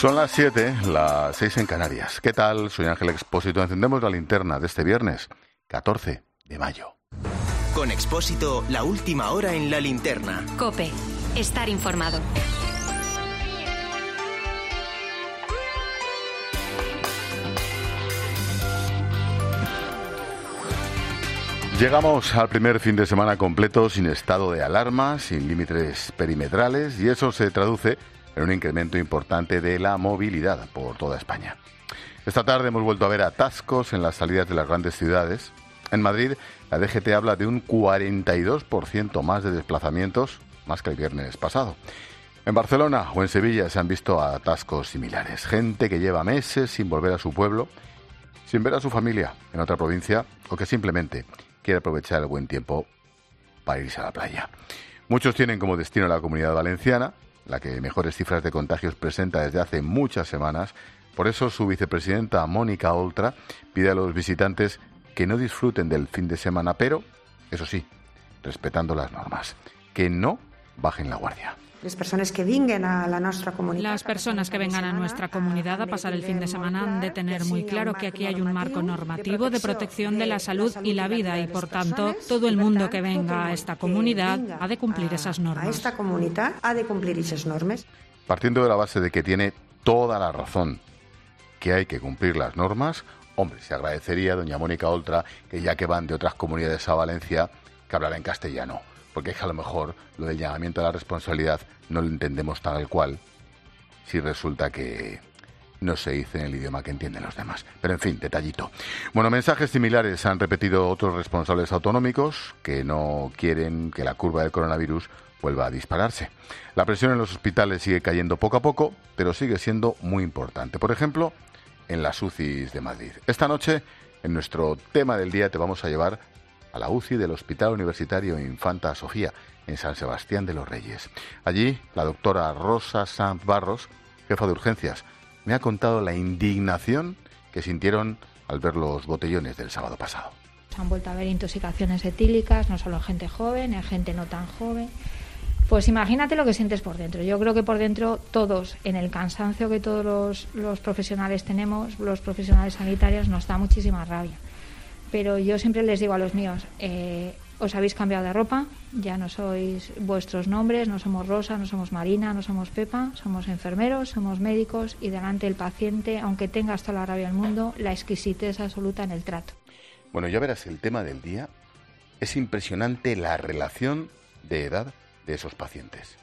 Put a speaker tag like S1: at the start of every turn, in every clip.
S1: Son las 7, las 6 en Canarias. ¿Qué tal? Soy Ángel Expósito. Encendemos la linterna de este viernes, 14 de mayo.
S2: Con Expósito, la última hora en la linterna.
S3: COPE. Estar informado.
S1: Llegamos al primer fin de semana completo sin estado de alarma, sin límites perimetrales, y eso se traduce en un incremento importante de la movilidad por toda España. Esta tarde hemos vuelto a ver atascos en las salidas de las grandes ciudades. En Madrid, la DGT habla de un 42% más de desplazamientos, más que el viernes pasado. En Barcelona o en Sevilla se han visto atascos similares. Gente que lleva meses sin volver a su pueblo, sin ver a su familia en otra provincia, o que simplemente quiere aprovechar el buen tiempo para irse a la playa. Muchos tienen como destino la Comunidad Valenciana, la que mejores cifras de contagios presenta desde hace muchas semanas. Por eso su vicepresidenta Mónica Oltra pide a los visitantes que no disfruten del fin de semana, pero, eso sí, respetando las normas, que no bajen la guardia.
S4: Las personas que vengan a nuestra comunidad.
S5: Las personas que vengan a nuestra comunidad a pasar el fin de semana han de tener muy claro que aquí hay un marco normativo de protección de la salud y la vida y, por tanto, todo el mundo que venga a esta comunidad ha de cumplir esas normas.
S4: A esta comunidad ha de cumplir esas normas.
S1: Partiendo de la base de que tiene toda la razón, que hay que cumplir las normas, hombre, se agradecería, doña Mónica Oltra, que ya que van de otras comunidades a Valencia, que hablara en castellano. Porque es que a lo mejor lo del llamamiento a la responsabilidad no lo entendemos tal cual, si resulta que no se dice en el idioma que entienden los demás. Pero en fin, detallito. Bueno, mensajes similares han repetido otros responsables autonómicos que no quieren que la curva del coronavirus vuelva a dispararse. La presión en los hospitales sigue cayendo poco a poco, pero sigue siendo muy importante. Por ejemplo, en las UCIs de Madrid. Esta noche, en nuestro tema del día, te vamos a llevar a la UCI del Hospital Universitario Infanta Sofía, en San Sebastián de los Reyes. Allí, la doctora Rosa Sanz Barros, jefa de urgencias, me ha contado la indignación que sintieron al ver los botellones del sábado pasado.
S6: Se han vuelto a ver intoxicaciones etílicas, no solo en gente joven, en gente no tan joven. Pues imagínate lo que sientes por dentro. Yo creo que por dentro todos, en el cansancio que todos los profesionales tenemos, los profesionales sanitarios, nos da muchísima rabia. Pero yo siempre les digo a los míos, os habéis cambiado de ropa, ya no sois vuestros nombres, no somos Rosa, no somos Marina, no somos Pepa, somos enfermeros, somos médicos y delante del paciente, aunque tengas toda la rabia del mundo, la exquisitez absoluta en el trato.
S1: Bueno, ya verás, el tema del día es impresionante la relación de edad de esos pacientes.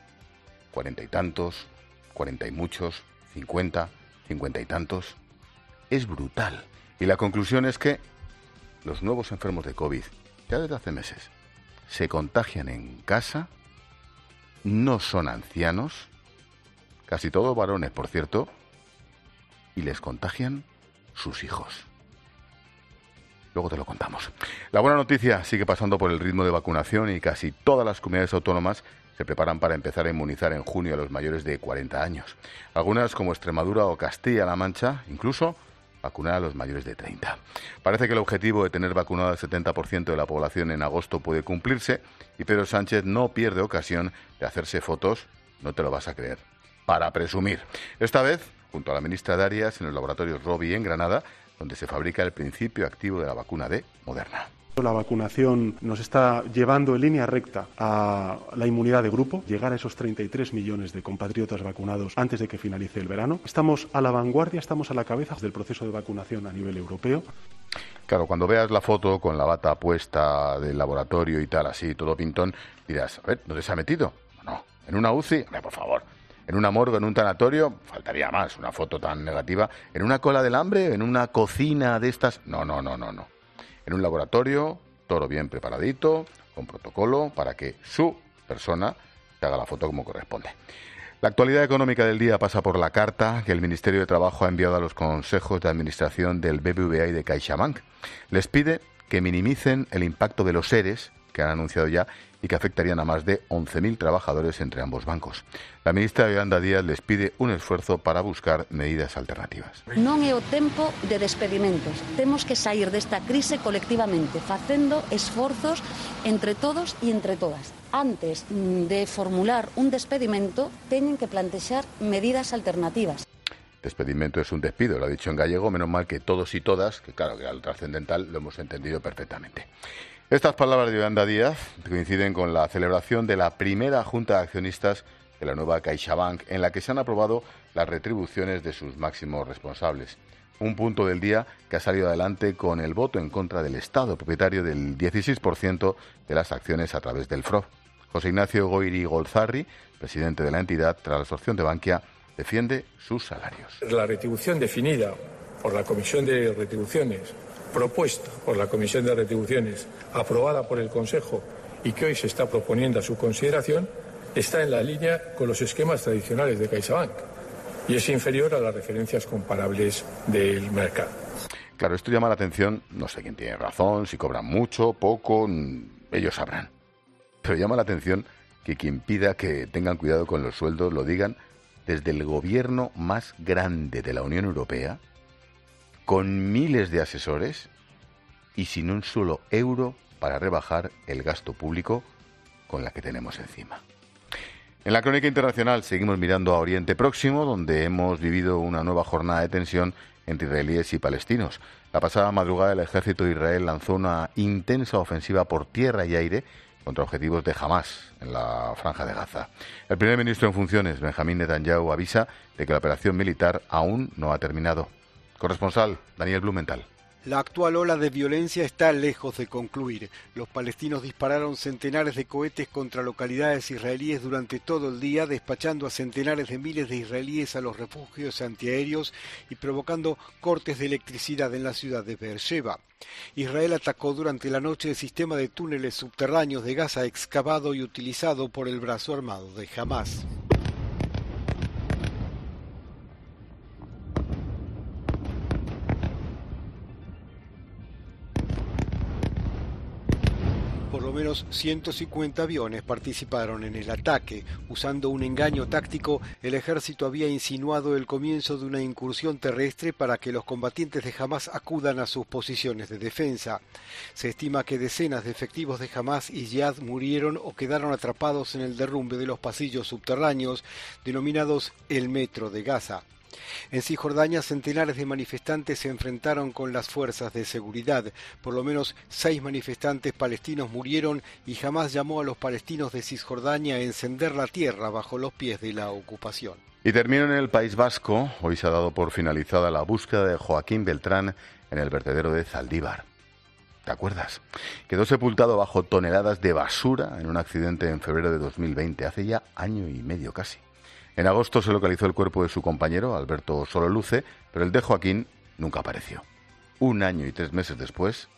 S1: 40 y tantos, 40 y muchos, 50, 50 y tantos. Es brutal. Y la conclusión es que los nuevos enfermos de COVID, ya desde hace meses, se contagian en casa, no son ancianos, casi todos varones, por cierto, y les contagian sus hijos. Luego te lo contamos. La buena noticia sigue pasando por el ritmo de vacunación y casi todas las comunidades autónomas se preparan para empezar a inmunizar en junio a los mayores de 40 años. Algunas, como Extremadura o Castilla-La Mancha, incluso vacunar a los mayores de 30. Parece que el objetivo de tener vacunado al 70% de la población en agosto puede cumplirse y Pedro Sánchez no pierde ocasión de hacerse fotos, no te lo vas a creer, para presumir. Esta vez, junto a la ministra Darias, en los laboratorios Rovi en Granada, donde se fabrica el principio activo de la vacuna de Moderna.
S7: La vacunación nos está llevando en línea recta a la inmunidad de grupo, llegar a esos 33 millones de compatriotas vacunados antes de que finalice el verano. Estamos a la vanguardia, estamos a la cabeza del proceso de vacunación a nivel europeo.
S1: Claro, cuando veas la foto con la bata puesta del laboratorio y tal, así, todo pintón, dirás, a ver, ¿dónde se ha metido? No, en una UCI, por favor. En una morgue, en un tanatorio, faltaría más, una foto tan negativa. En una cola del hambre, en una cocina de estas, no. En un laboratorio, todo bien preparadito, con protocolo, para que su persona se haga la foto como corresponde. La actualidad económica del día pasa por la carta que el Ministerio de Trabajo ha enviado a los consejos de administración del BBVA y de CaixaBank. Les pide que minimicen el impacto de los EREs, que han anunciado ya, y que afectarían a más de 11.000 trabajadores entre ambos bancos. La ministra Yolanda Díaz les pide un esfuerzo para buscar medidas alternativas.
S8: Non é o tempo de despedimentos. Temos que sair desta crise colectivamente, facendo esforzos entre todos e entre todas. Antes de formular un despedimento, teñen que plantexar medidas alternativas.
S1: Despedimento es un despido, lo ha dicho en gallego, menos mal que todos y todas, que claro, que al trascendental lo hemos entendido perfectamente. Estas palabras de Yolanda Díaz coinciden con la celebración de la primera Junta de Accionistas de la nueva CaixaBank, en la que se han aprobado las retribuciones de sus máximos responsables. Un punto del día que ha salido adelante con el voto en contra del Estado, propietario del 16% de las acciones a través del FROB. José Ignacio Goiri Golzarri, presidente de la entidad, tras la absorción de Bankia, defiende sus salarios.
S9: La retribución definida por la Comisión de Retribuciones, propuesta por la Comisión de Retribuciones, aprobada por el Consejo y que hoy se está proponiendo a su consideración, está en la línea con los esquemas tradicionales de CaixaBank y es inferior a las referencias comparables del mercado.
S1: Claro, esto llama la atención, no sé quién tiene razón, si cobran mucho, poco, ellos sabrán. Pero llama la atención que quien pida que tengan cuidado con los sueldos lo digan desde el gobierno más grande de la Unión Europea, con miles de asesores y sin un solo euro para rebajar el gasto público con la que tenemos encima. En la crónica internacional seguimos mirando a Oriente Próximo, donde hemos vivido una nueva jornada de tensión entre israelíes y palestinos. La pasada madrugada el ejército de Israel lanzó una intensa ofensiva por tierra y aire contra objetivos de Hamás en la Franja de Gaza. El primer ministro en funciones, Benjamín Netanyahu, avisa de que la operación militar aún no ha terminado. Corresponsal, Daniel Blumenthal.
S10: La actual ola de violencia está lejos de concluir. Los palestinos dispararon centenares de cohetes contra localidades israelíes durante todo el día, despachando a centenares de miles de israelíes a los refugios antiaéreos y provocando cortes de electricidad en la ciudad de Beersheba. Israel atacó durante la noche el sistema de túneles subterráneos de Gaza excavado y utilizado por el brazo armado de Hamás. Por lo menos 150 aviones participaron en el ataque. Usando un engaño táctico, el ejército había insinuado el comienzo de una incursión terrestre para que los combatientes de Hamás acudan a sus posiciones de defensa. Se estima que decenas de efectivos de Hamás y Jihad murieron o quedaron atrapados en el derrumbe de los pasillos subterráneos, denominados el Metro de Gaza. En Cisjordania, centenares de manifestantes se enfrentaron con las fuerzas de seguridad. Por lo menos 6 manifestantes palestinos murieron y Hamás llamó a los palestinos de Cisjordania a encender la tierra bajo los pies de la ocupación.
S1: Y termino en el País Vasco. Hoy se ha dado por finalizada la búsqueda de Joaquín Beltrán en el vertedero de Zaldívar. ¿Te acuerdas? Quedó sepultado bajo toneladas de basura en un accidente en febrero de 2020, hace ya año y medio casi. En agosto se localizó el cuerpo de su compañero, Alberto Sololuce, pero el de Joaquín nunca apareció. 1 año y 3 meses después,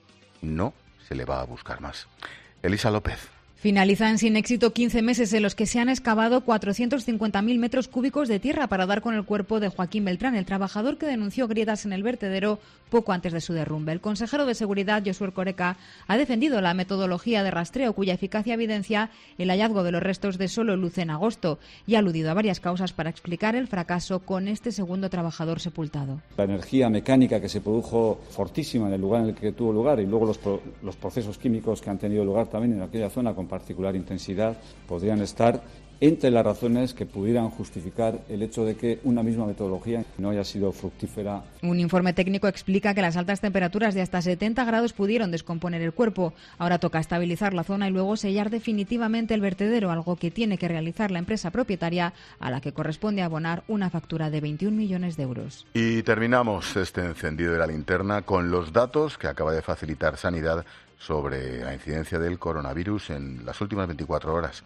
S1: no se le va a buscar más. Elisa López.
S11: Finalizan sin éxito 15 meses en los que se han excavado 450.000 metros cúbicos de tierra para dar con el cuerpo de Joaquín Beltrán, el trabajador que denunció grietas en el vertedero poco antes de su derrumbe. El consejero de Seguridad, Josu Erkoreka, ha defendido la metodología de rastreo cuya eficacia evidencia el hallazgo de los restos de Sololuce en agosto y ha aludido a varias causas para explicar el fracaso con este segundo trabajador sepultado.
S12: La energía mecánica que se produjo fortísima en el lugar en el que tuvo lugar y luego los procesos químicos que han tenido lugar también en aquella zona con particular intensidad podrían estar entre las razones que pudieran justificar el hecho de que una misma metodología no haya sido fructífera.
S11: Un informe técnico explica que las altas temperaturas de hasta 70 grados pudieron descomponer el cuerpo. Ahora toca estabilizar la zona y luego sellar definitivamente el vertedero, algo que tiene que realizar la empresa propietaria, a la que corresponde abonar una factura de 21 millones de euros.
S1: Y terminamos este encendido de la linterna con los datos que acaba de facilitar Sanidad sobre la incidencia del coronavirus en las últimas 24 horas.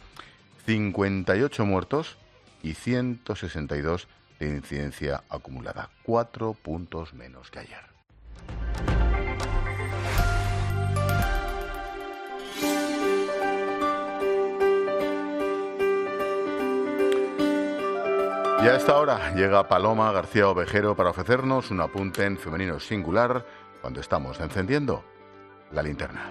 S1: 58 muertos y 162 de incidencia acumulada. 4 puntos menos que ayer. Y a esta hora llega Paloma García Ovejero para ofrecernos un apunte en femenino singular cuando estamos encendiendo la linterna.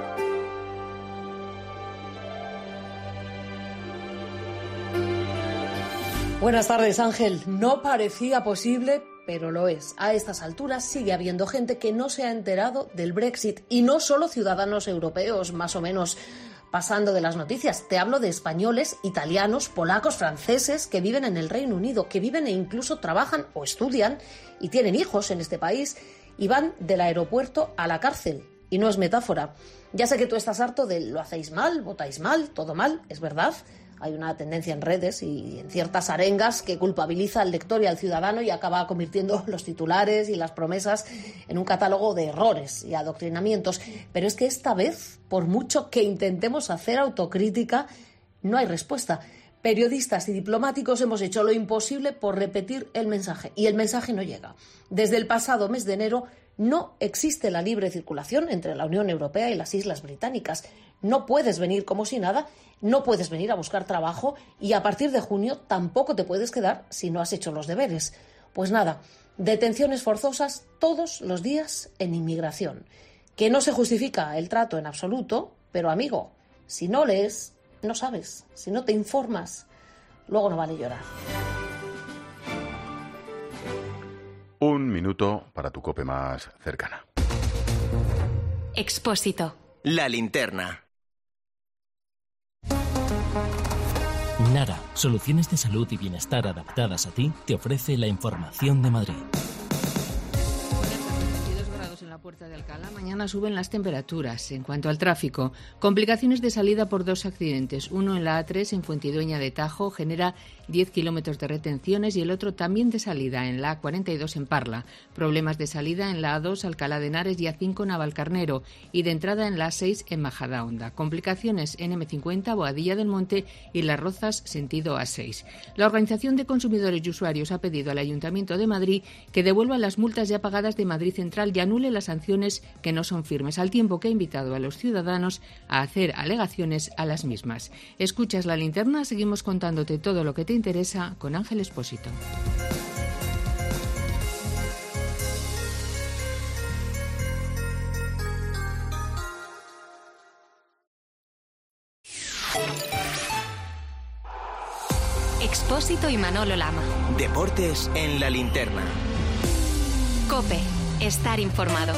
S13: Buenas tardes, Ángel. No parecía posible, pero lo es. A estas alturas sigue habiendo gente que no se ha enterado del Brexit, y no solo ciudadanos europeos más o menos pasando de las noticias. Te hablo de españoles, italianos, polacos, franceses que viven en el Reino Unido, que viven e incluso trabajan o estudian y tienen hijos en este país y van del aeropuerto a la cárcel. Y no es metáfora. Ya sé que tú estás harto de lo hacéis mal, votáis mal, todo mal, es verdad. Hay una tendencia en redes y en ciertas arengas que culpabiliza al lector y al ciudadano y acaba convirtiendo los titulares y las promesas en un catálogo de errores y adoctrinamientos. Pero es que esta vez, por mucho que intentemos hacer autocrítica, no hay respuesta. Periodistas y diplomáticos hemos hecho lo imposible por repetir el mensaje y el mensaje no llega. Desde el pasado mes de enero no existe la libre circulación entre la Unión Europea y las Islas Británicas. No puedes venir como si nada, no puedes venir a buscar trabajo y a partir de junio tampoco te puedes quedar si no has hecho los deberes. Pues nada, detenciones forzosas todos los días en inmigración. Que no se justifica el trato en absoluto, pero amigo, si no lees, no sabes. Si no te informas, luego no vale llorar.
S1: Un minuto para tu COPE más cercana.
S3: Expósito.
S2: La linterna.
S14: Nara, soluciones de salud y bienestar adaptadas a ti, te ofrece la información de Madrid.
S15: En la Puerta de Alcalá mañana suben las temperaturas. En cuanto al tráfico, complicaciones de salida por 2 accidentes. Uno en la A3 en Fuentidueña de Tajo genera 10 kilómetros de retenciones y el otro también de salida en la A42 en Parla. Problemas de salida en la A2 Alcalá de Henares y A5 Navalcarnero y de entrada en la A6 en Majadahonda. Complicaciones en M50 Boadilla del Monte y Las Rozas sentido A6. La Organización de Consumidores y Usuarios ha pedido al Ayuntamiento de Madrid que devuelva las multas ya pagadas de Madrid Central y anule las sanciones que no son firmes, al tiempo que ha invitado a los ciudadanos a hacer alegaciones a las mismas. Escuchas La Linterna, seguimos contándote todo lo que te interesa con Ángel Expósito.
S3: Expósito y Manolo Lama.
S2: Deportes en La Linterna.
S3: COPE. Estar informado.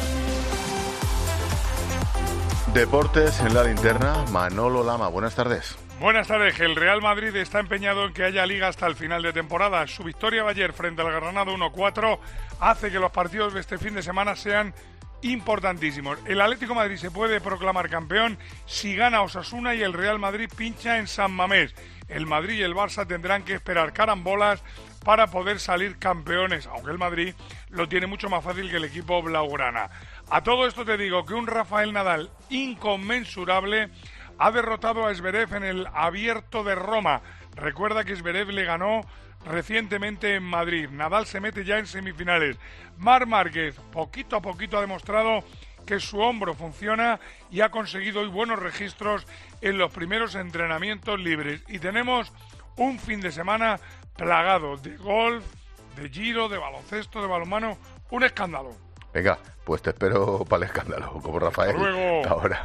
S1: Deportes en La Linterna, Manolo Lama. Buenas tardes.
S16: Buenas tardes. El Real Madrid está empeñado en que haya liga hasta el final de temporada. Su victoria ayer frente al Granada 1-4 hace que los partidos de este fin de semana sean importantísimos. El Atlético de Madrid se puede proclamar campeón si gana Osasuna y el Real Madrid pincha en San Mamés. El Madrid y el Barça tendrán que esperar carambolas para poder salir campeones, aunque el Madrid lo tiene mucho más fácil que el equipo blaugrana. A todo esto te digo que un Rafael Nadal inconmensurable ha derrotado a Zverev en el Abierto de Roma. Recuerda que Zverev le ganó recientemente en Madrid. Nadal se mete ya en semifinales. Marc Márquez poquito a poquito ha demostrado que su hombro funciona y ha conseguido hoy buenos registros en los primeros entrenamientos libres. Y tenemos un fin de semana plagado de golf, de giro, de baloncesto, de balonmano, un escándalo.
S1: Venga, pues te espero para el escándalo, como Rafael.
S16: Hasta luego.
S1: Ahora.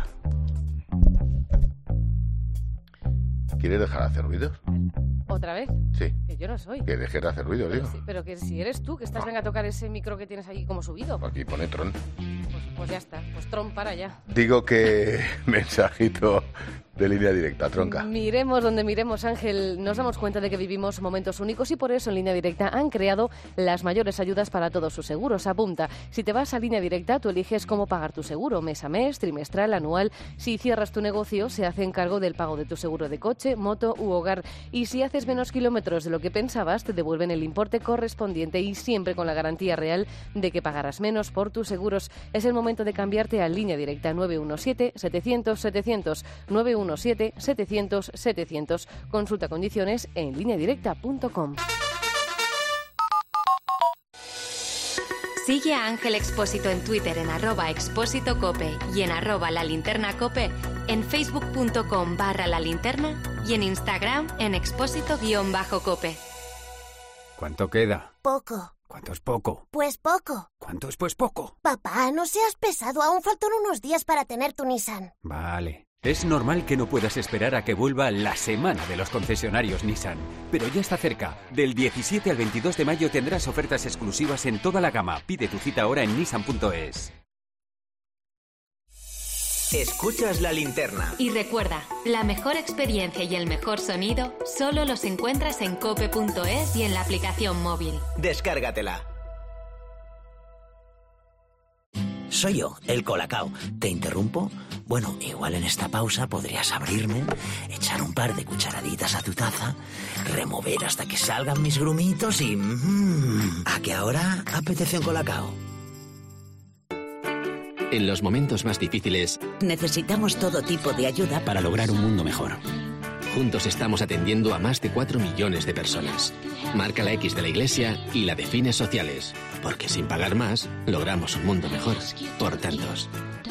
S1: ¿Quieres dejar de hacer ruidos?
S17: ¿Otra vez?
S1: Sí.
S17: Que yo no soy.
S1: Que dejes de hacer ruidos, digo.
S17: Sí, pero que si eres tú, que estás venga a tocar ese micro que tienes ahí como subido.
S1: Aquí pone Tron.
S17: Pues ya está, pues Tron para allá.
S1: Digo que mensajito de línea directa, tronca.
S17: Miremos donde miremos, Ángel, nos damos cuenta de que vivimos momentos únicos y por eso en Línea Directa han creado las mayores ayudas para todos sus seguros. Apunta, si te vas a Línea Directa, tú eliges cómo pagar tu seguro, mes a mes, trimestral, anual. Si cierras tu negocio, se hace cargo del pago de tu seguro de coche, moto u hogar. Y si haces menos kilómetros de lo que pensabas, te devuelven el importe correspondiente y siempre con la garantía real de que pagarás menos por tus seguros. Es el momento de cambiarte a Línea Directa 917-700-700, 917-700-700. Consulta condiciones en lineadirecta.com.
S3: Sigue a Ángel Expósito en Twitter en @expósitocope y en @lalinternacope, en facebook.com/lalinterna y en Instagram en expósito_cope.
S18: ¿Cuánto queda?
S19: Poco.
S18: ¿Cuánto es poco?
S19: Pues poco.
S18: ¿Cuánto es pues poco?
S19: Papá, no seas pesado, aún faltan unos días para tener tu Nissan.
S18: Vale. Es normal que no puedas esperar a que vuelva la semana de los concesionarios Nissan, pero ya está cerca. Del 17 al 22 de mayo tendrás ofertas exclusivas en toda la gama. Pide tu cita ahora en nissan.es.
S2: Escuchas la linterna.
S3: Y recuerda, la mejor experiencia y el mejor sonido solo los encuentras en cope.es y en la aplicación móvil.
S2: Descárgatela.
S20: Soy yo, el Colacao. ¿Te interrumpo? Bueno, igual en esta pausa podrías abrirme, echar un par de cucharaditas a tu taza, remover hasta que salgan mis grumitos y... ¿A que ahora apetece un Colacao?
S21: En los momentos más difíciles,
S22: necesitamos todo tipo de ayuda
S21: para lograr un mundo mejor. Juntos estamos atendiendo a más de 4 millones de personas. Marca la X de la Iglesia y la de fines sociales, porque sin pagar más, logramos un mundo mejor por tantos.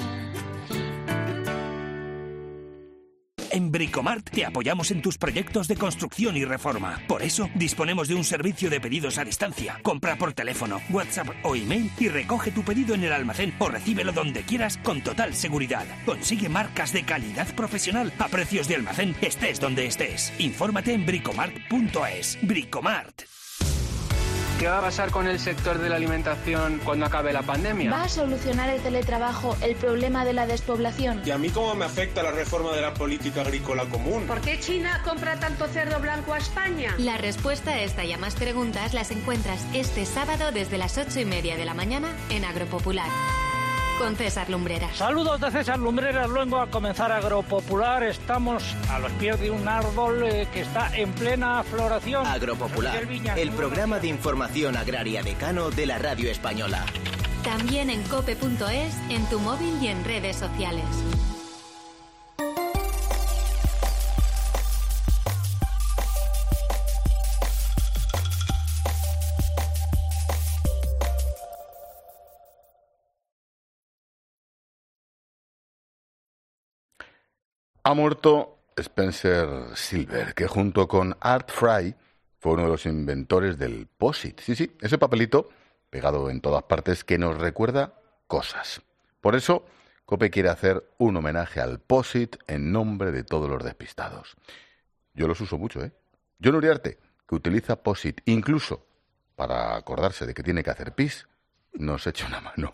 S23: En Bricomart te apoyamos en tus proyectos de construcción y reforma. Por eso, disponemos de un servicio de pedidos a distancia. Compra por teléfono, WhatsApp o email y recoge tu pedido en el almacén o recíbelo donde quieras con total seguridad. Consigue marcas de calidad profesional a precios de almacén, estés donde estés. Infórmate en bricomart.es. Bricomart.
S24: ¿Qué va a pasar con el sector de la alimentación cuando acabe la pandemia?
S25: ¿Va a solucionar el teletrabajo el problema de la despoblación?
S26: ¿Y a mí cómo me afecta la reforma de la política agrícola común?
S27: ¿Por qué China compra tanto cerdo blanco a España?
S3: La respuesta a esta y a más preguntas las encuentras este sábado desde las 8:30 de la mañana en Agropopular. Con César Lumbreras.
S28: Saludos de César Lumbreras, luego a comenzar Agropopular. Estamos a los pies de un árbol que está en plena floración.
S2: Agropopular, el programa de información agraria decano de la radio española.
S3: También en cope.es, en tu móvil y en redes sociales.
S1: Ha muerto Spencer Silver, que junto con Art Fry fue uno de los inventores del POSIT. Sí, ese papelito pegado en todas partes que nos recuerda cosas. Por eso, COPE quiere hacer un homenaje al POSIT en nombre de todos los despistados. Yo los uso mucho, ¿eh? John Uriarte, que utiliza POSIT incluso para acordarse de que tiene que hacer pis, nos echa una mano.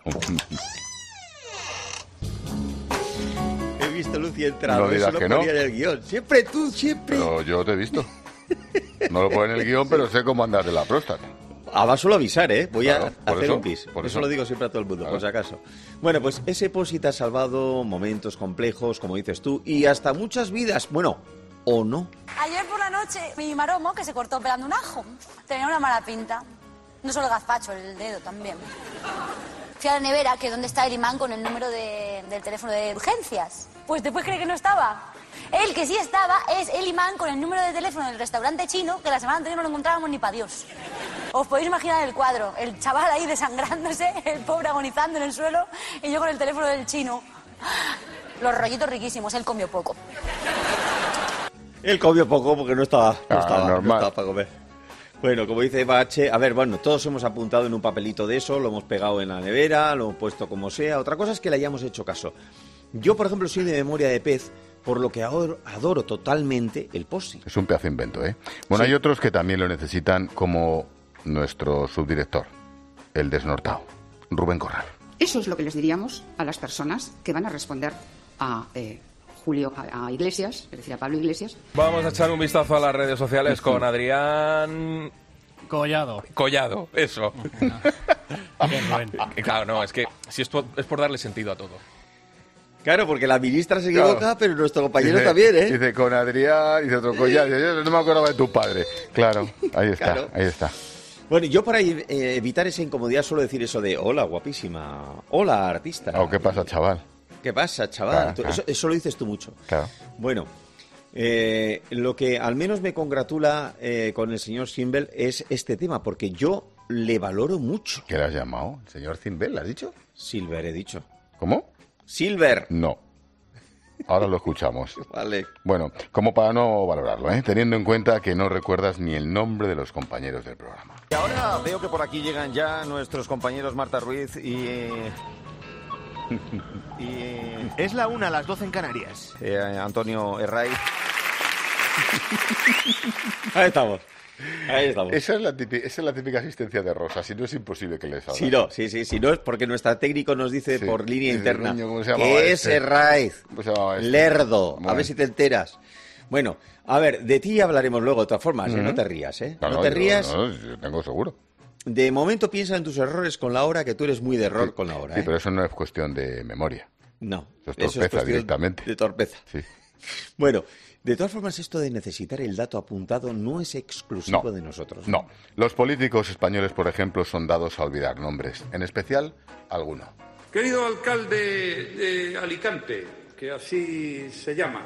S29: He visto Lucía entrado,
S1: no digas
S29: eso
S1: que
S29: lo
S1: no.
S29: ponía en el guión. Siempre tú, siempre.
S1: Pero yo te he visto. No lo pone en el guión, pero sé cómo andar de la próstata.
S29: Va solo avisar, ¿eh? Voy
S1: claro,
S29: a hacer
S1: eso,
S29: un pis.
S1: Por
S29: eso lo digo siempre a todo el mundo, por si acaso. Bueno, pues ese POSIT ha salvado momentos complejos, como dices tú, y hasta muchas vidas. Bueno, o no.
S30: Ayer por la noche, mi maromo, que se cortó pelando un ajo, tenía una mala pinta. No solo el gazpacho, el dedo también. Fui a la nevera, que es donde está el imán con el número del teléfono de urgencias. Pues después cree que no estaba. El que sí estaba es el imán con el número de teléfono del restaurante chino, que la semana anterior no lo encontrábamos ni para Dios. Os podéis imaginar el cuadro, el chaval ahí desangrándose, el pobre agonizando en el suelo, y yo con el teléfono del chino. Los rollitos riquísimos, él comió poco.
S29: Él comió poco porque no estaba
S1: normal.
S29: Para comer. Bueno, como dice Eva H., a ver, bueno, todos hemos apuntado en un papelito de eso, lo hemos pegado en la nevera, lo hemos puesto como sea. Otra cosa es que le hayamos hecho caso. Yo, por ejemplo, soy de memoria de pez, por lo que adoro totalmente el POSIT.
S1: Es un pedazo de invento, ¿eh? Bueno, sí. Hay otros que también lo necesitan, como nuestro subdirector, el desnortado, Rubén Corral.
S31: Eso es lo que les diríamos a las personas que van a responder a a Iglesias, es decir, a Pablo Iglesias.
S32: Vamos a echar un vistazo a las redes sociales con Adrián...
S33: Collado,
S32: eso. Claro, no, es que si esto es por darle sentido a todo.
S29: Claro, porque la ministra se equivoca, pero nuestro compañero también, ¿eh?
S1: Dice con Adrián, dice otro Collado, yo no me acordaba de tu padre. Claro, ahí está, claro. Ahí está.
S29: Bueno, yo para evitar esa incomodidad suelo decir eso de hola, guapísima, hola, artista.
S1: ¿O qué pasa, chaval?
S29: ¿Qué pasa, chaval?
S1: Claro.
S29: Eso lo dices tú mucho.
S1: Claro.
S29: Bueno, lo que al menos me congratula con el señor Simbel es este tema, porque yo le valoro mucho.
S1: ¿Qué le has llamado? ¿El señor Simbel, has dicho?
S29: Silver, he dicho.
S1: ¿Cómo?
S29: Silver.
S1: No. Ahora lo escuchamos.
S29: Vale.
S1: Bueno, como para no valorarlo, teniendo en cuenta que no recuerdas ni el nombre de los compañeros del programa.
S34: Y ahora veo que por aquí llegan ya nuestros compañeros Marta Ruiz y
S35: es la 1, las 12 en Canarias.
S34: Antonio Herray.
S29: Ahí estamos. Ahí estamos.
S1: Esa es la típica asistencia de Rosa, si no es imposible que les
S29: Sí,
S1: haga.
S29: si no es porque nuestro técnico nos dice por línea interna
S1: ¿cómo se
S29: que es Herráez, Lerdo,
S1: Bueno.
S29: a ver si te enteras. Bueno, a ver, de ti hablaremos luego de todas formas, no te rías, ¿eh? No te rías.
S1: No, yo tengo seguro.
S29: De momento piensa en tus errores con la hora, que tú eres muy de error con la hora.
S1: Sí, pero eso no es cuestión de memoria.
S29: No,
S1: eso es torpeza directamente.
S29: De torpeza.
S1: Sí.
S29: Bueno, de todas formas, esto de necesitar el dato apuntado no es exclusivo de nosotros.
S1: No. Los políticos españoles, por ejemplo, son dados a olvidar nombres, en especial alguno.
S4: Querido alcalde de Alicante, que así se llama.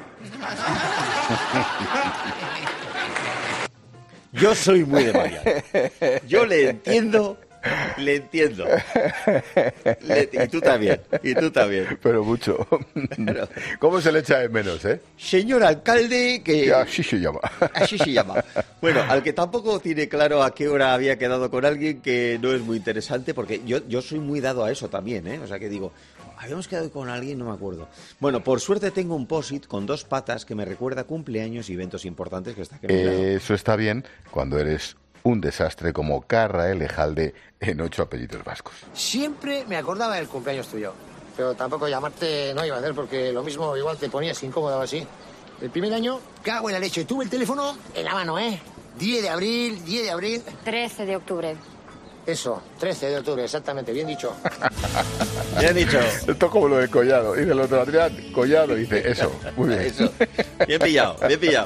S29: Yo soy muy de Mariano. Yo le entiendo. Y tú también.
S1: Pero mucho.
S29: Claro.
S1: ¿Cómo se le echa de menos,
S29: Señor alcalde, que...
S1: Así se llama.
S29: Así se llama. Bueno, al que tampoco tiene claro a qué hora había quedado con alguien, que no es muy interesante, porque yo soy muy dado a eso también, O sea que digo, habíamos quedado con alguien, no me acuerdo. Bueno, por suerte tengo un POSIT con 2 patas que me recuerda cumpleaños y eventos importantes que está aquí a mi lado.
S1: Eso está bien cuando eres un desastre como Carra Elejalde en 8 apellidos vascos.
S5: Siempre me acordaba del cumpleaños tuyo. Pero tampoco llamarte no iba a hacer, porque lo mismo igual te ponías incómodo o así. El primer año, cago en la leche. Tuve el teléfono en la mano, 10 de abril.
S6: 13 de octubre.
S5: Eso, 13 de octubre, exactamente, bien dicho.
S29: Bien dicho.
S1: Esto es como lo de Collado. Dice el otro, Adrián, Collado, dice eso. Muy bien.
S29: Eso. Bien pillado.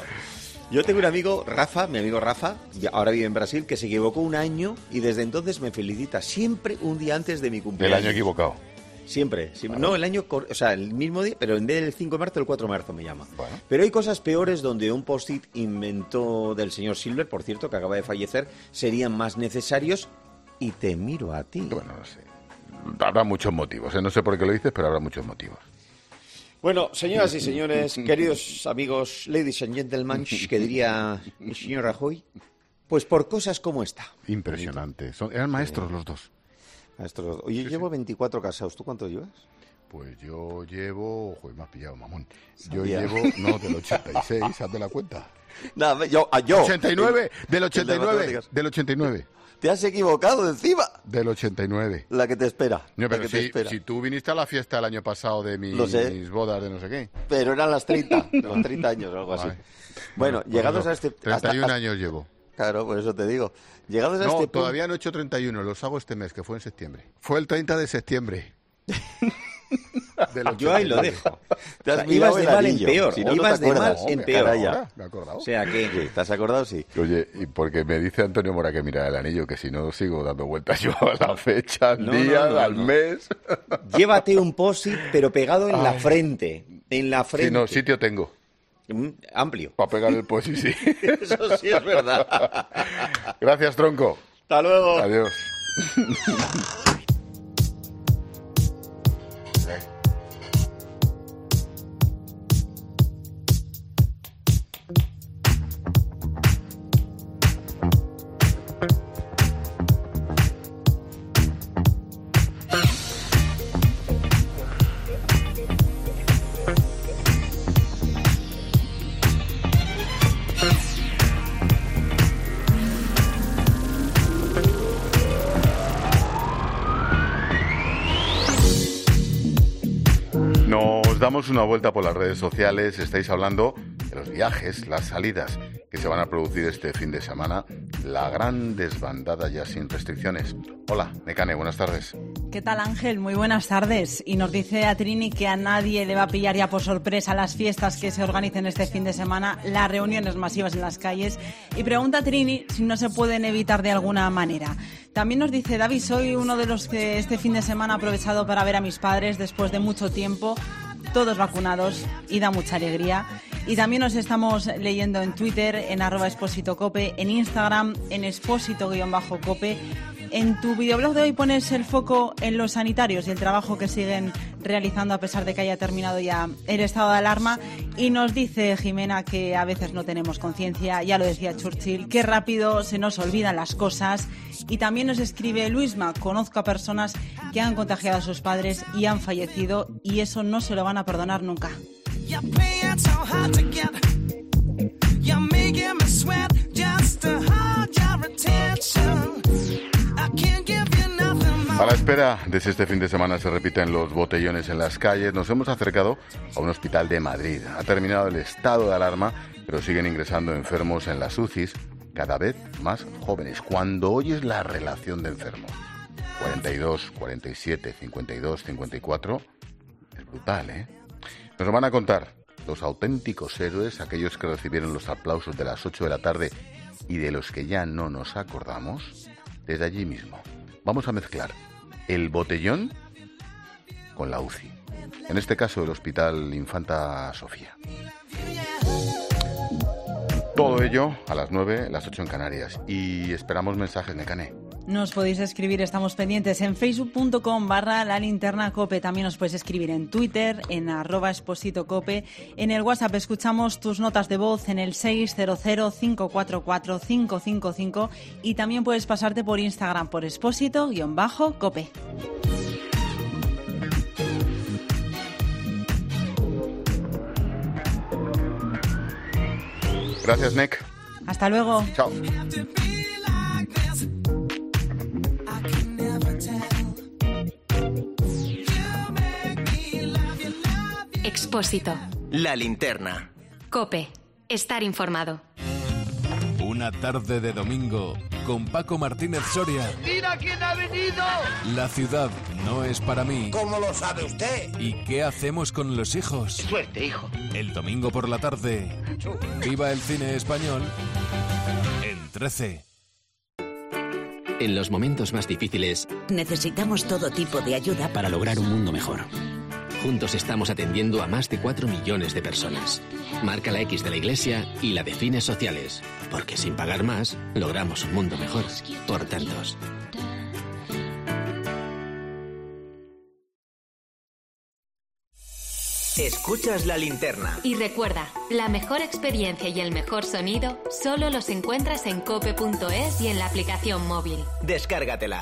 S29: Yo tengo un amigo, Rafa, mi amigo Rafa, ahora vive en Brasil, que se equivocó un año y desde entonces me felicita siempre un día antes de mi cumpleaños.
S1: El año equivocado.
S29: Siempre. Bueno. No, el mismo día, pero en vez del 5 de marzo, el 4 de marzo me llama.
S1: Bueno.
S29: Pero hay cosas peores donde un post-it inventó del señor Silver, por cierto, que acaba de fallecer, serían más necesarios y te miro a ti.
S1: Bueno, no sé. Habrá muchos motivos, no sé por qué lo dices, pero habrá muchos motivos.
S29: Bueno, señoras y señores, queridos amigos, ladies and gentlemen, que diría el señor Rajoy, pues por cosas como esta.
S1: Impresionante. Eran maestros los dos.
S29: Maestros. Oye, yo llevo 24 casados. ¿Tú cuánto llevas?
S1: Pues yo llevo... Joder, me has pillado, mamón. Yo
S29: Sabía.
S1: llevo... No, del 86, hazte la cuenta.
S29: No, yo.
S1: 89, del 89, del 89.
S29: Te has equivocado encima.
S1: Del 89.
S29: La que te espera.
S1: No, pero
S29: si
S1: tú viniste a la fiesta el año pasado de mis bodas de no sé qué.
S29: Pero eran las 30, los 30 años o algo así.
S1: Bueno,
S29: llegados
S1: eso,
S29: a este...
S1: 31 años llevo.
S29: Claro, por eso te digo. Llegados a
S1: no,
S29: este
S1: todavía no he hecho 31, los hago este mes, que fue en septiembre. Fue el 30 de septiembre.
S29: Yo ahí lo dejo. Te has ibas de mal en peor. Si no, ibas de mal en peor.
S1: Me he acordado.
S29: O sea, que ¿te has acordado? Sí.
S1: Oye, y porque me dice Antonio Mora que mira el anillo, que si no sigo dando vueltas yo a la fecha, al día, al mes.
S29: Llévate un post-it, pero pegado en la frente. En la frente.
S1: Sí, no, sitio tengo.
S29: Amplio.
S1: Para pegar el post-it, sí.
S29: Eso sí es verdad.
S1: Gracias, tronco.
S29: Hasta luego.
S1: Adiós. Damos una vuelta por las redes sociales, estáis hablando de los viajes, las salidas que se van a producir este fin de semana, la gran desbandada ya sin restricciones. Hola, Mecane, buenas tardes.
S7: ¿Qué tal, Ángel? Muy buenas tardes. Y nos dice a Trini que a nadie le va a pillar ya por sorpresa las fiestas que se organicen este fin de semana, las reuniones masivas en las calles. Y pregunta a Trini si no se pueden evitar de alguna manera. También nos dice, David, soy uno de los que este fin de semana he aprovechado para ver a mis padres después de mucho tiempo, todos vacunados, y da mucha alegría. Y también nos estamos leyendo en Twitter, en @expósitocope, en Instagram, en expósito_cope. En tu videoblog de hoy pones el foco en los sanitarios y el trabajo que siguen realizando a pesar de que haya terminado ya el estado de alarma. Y nos dice Jimena que a veces no tenemos conciencia, ya lo decía Churchill, qué rápido se nos olvidan las cosas. Y también nos escribe Luisma, conozco a personas que han contagiado a sus padres y han fallecido y eso no se lo van a perdonar nunca.
S1: la espera de si este fin de semana se repiten los botellones en las calles, nos hemos acercado a un hospital de Madrid. Ha terminado el estado de alarma, pero siguen ingresando enfermos en las UCIs, cada vez más jóvenes. Cuando oyes la relación de enfermos, 42, 47, 52, 54, es brutal, ¿eh? Nos lo van a contar los auténticos héroes, aquellos que recibieron los aplausos de las 8 de la tarde y de los que ya no nos acordamos, desde allí mismo. Vamos a mezclar el botellón con la UCI. En este caso, el Hospital Infanta Sofía. Todo ello a las 9, las 8 en Canarias. Y esperamos mensajes, Nekane.
S7: Nos podéis escribir, estamos pendientes en facebook.com/lalinternacope. También nos puedes escribir en Twitter, en @expositocope. En el WhatsApp escuchamos tus notas de voz en el 600-544-555. Y también puedes pasarte por Instagram por expósito_cope.
S1: Gracias, Nek.
S7: Hasta luego.
S1: Chao.
S3: Expósito.
S2: La linterna.
S3: COPE. Estar informado.
S8: Una tarde de domingo con Paco Martínez Soria.
S5: ¡Mira quién ha venido!
S8: La ciudad no es para mí.
S5: ¿Cómo lo sabe usted?
S8: ¿Y qué hacemos con los hijos?
S5: Suerte, hijo.
S8: El domingo por la tarde. Viva el cine español en 13.
S9: En los momentos más difíciles, necesitamos todo tipo de ayuda para lograr un mundo mejor. Juntos estamos atendiendo a más de 4 millones de personas. Marca la X de la Iglesia y la de fines sociales, porque sin pagar más, logramos un mundo mejor. Por tantos.
S2: Escuchas La Linterna.
S3: Y recuerda, la mejor experiencia y el mejor sonido solo los encuentras en cope.es y en la aplicación móvil.
S2: Descárgatela.